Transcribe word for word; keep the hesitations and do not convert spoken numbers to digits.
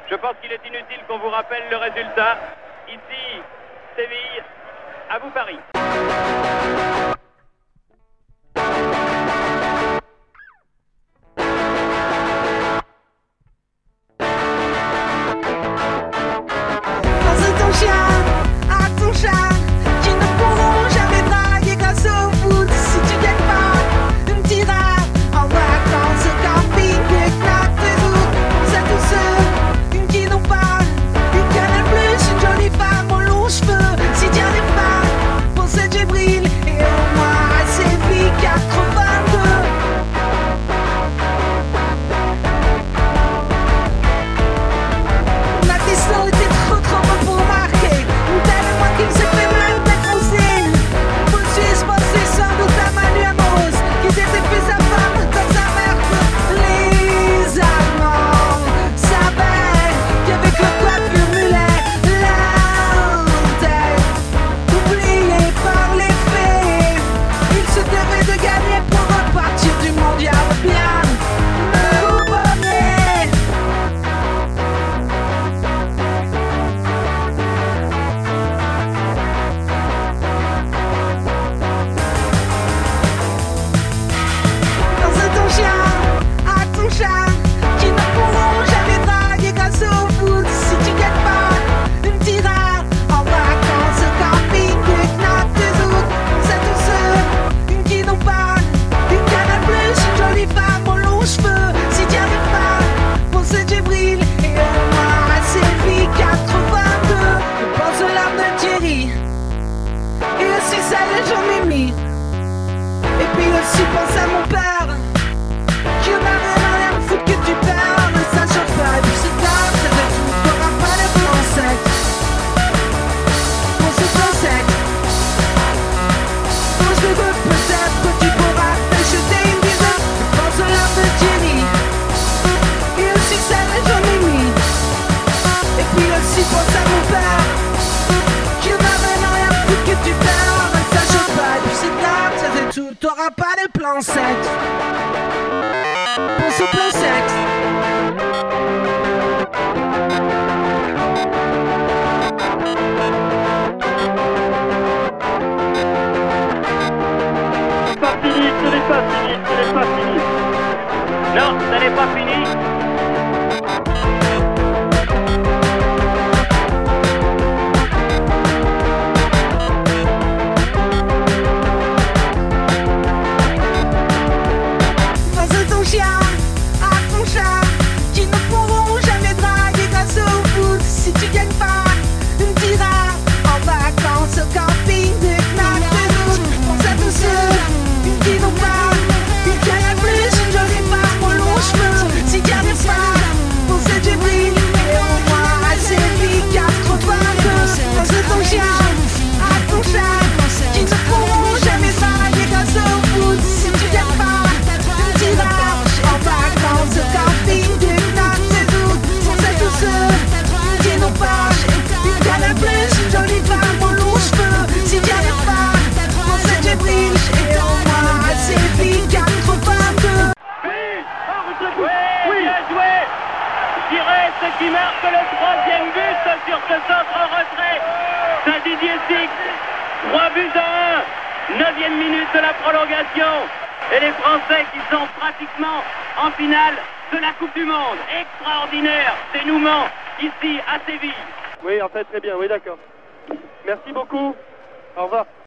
Je pense qu'il est inutile qu'on vous rappelle le résultat. Ici, Séville, à vous Paris. T'auras pas de plan sexe. Pense au plan sexe. C'est pas fini, ce n'est pas fini, ce n'est pas fini. Non, ce n'est pas fini. Ce qui marque le troisième but sur ce centre en retrait, c'est Didier Six. Trois buts à un, neuvième minute de la prolongation. Et les Français qui sont pratiquement en finale de la Coupe du Monde. Extraordinaire dénouement ici à Séville. Oui, en fait, très bien, oui, d'accord. Merci beaucoup. Au revoir.